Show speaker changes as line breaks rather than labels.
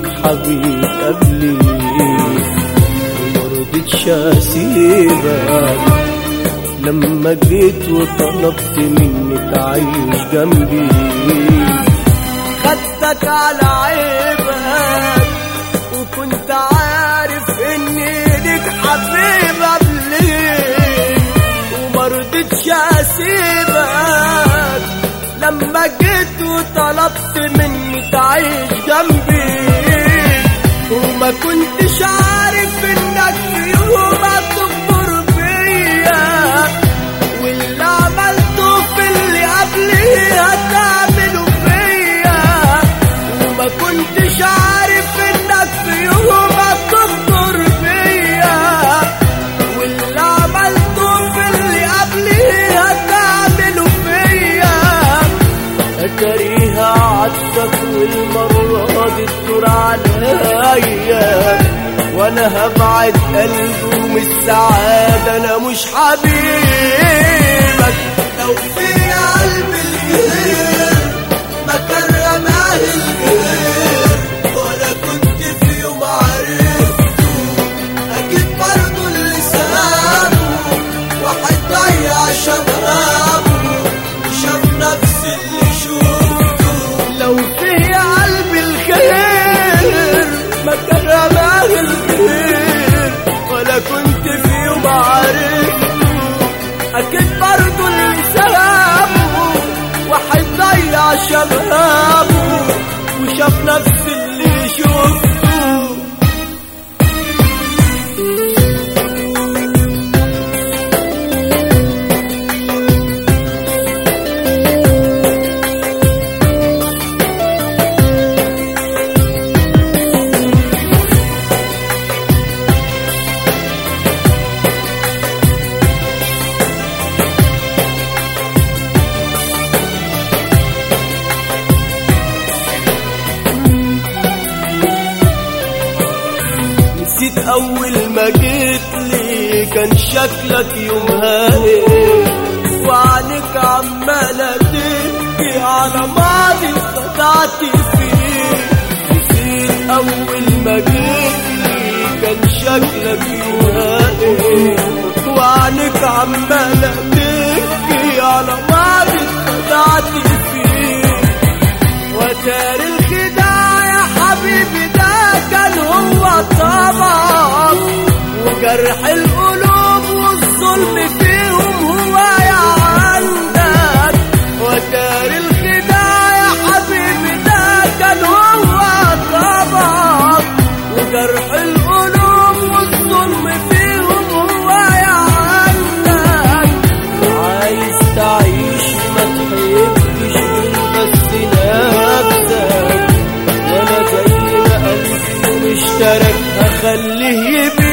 ليك حبيب قبلي، ومرضتش اسيبك لما جيت وطلبت مني تعيش جنبي. خدتك على عيبك وكنت عارف اني ليك حبيب قبلي، ومرضتش اسيبك لما جيت وطلبت مني تعيش جنبي. وما كنتش عارف انك في يوم هتكبر فيا، واللي عملته في اللي قبلي هتعمله فيا. وما كنتش عارف انك في يوم هتكبر فيا، واللي عملته في اللي قبلي هتعمله فيا. أكريها عطفك والمرة دي تدور عليا، وانا هبعد قلبي ومن السعادة انا مش حبيبك.
لو في قلبي الغير ما كان رماه الغير، ولا كنت في يوم عرفته، اكيد برضه اللي سابه واحد ضيع شبابه وشاف نفس اللي شوفته.
لو في قلبي الخير ما كان رماه الغير، ولا كنت في يوم عرفته، اكيد برضه اللي سابه واحد ضيع شبابه وشاف نفس اللي شفته. نسيت أول ما جيت لي كان شكلك يومها ايه، وعنك عمالة تبكي على ماضي خدعت فيه. نسيت أول ما جيت لي كان شكلك يومها ايه، وعنك عمالة تبكي على ماضي خدعت فيه. وتاري الخداع يا حبيبي ده كان هو طبعك، وجرح القلوب والظلم فيهم هو يا عندك. وتاري الخداع يا حبيبي ده كان هو طبعك، وجرح القلوب والظلم فيهم هو يا عندك. عايز تعيش ما تحبش بس نفسك، وانا زي ما قلبي مشترك هخليه يبيع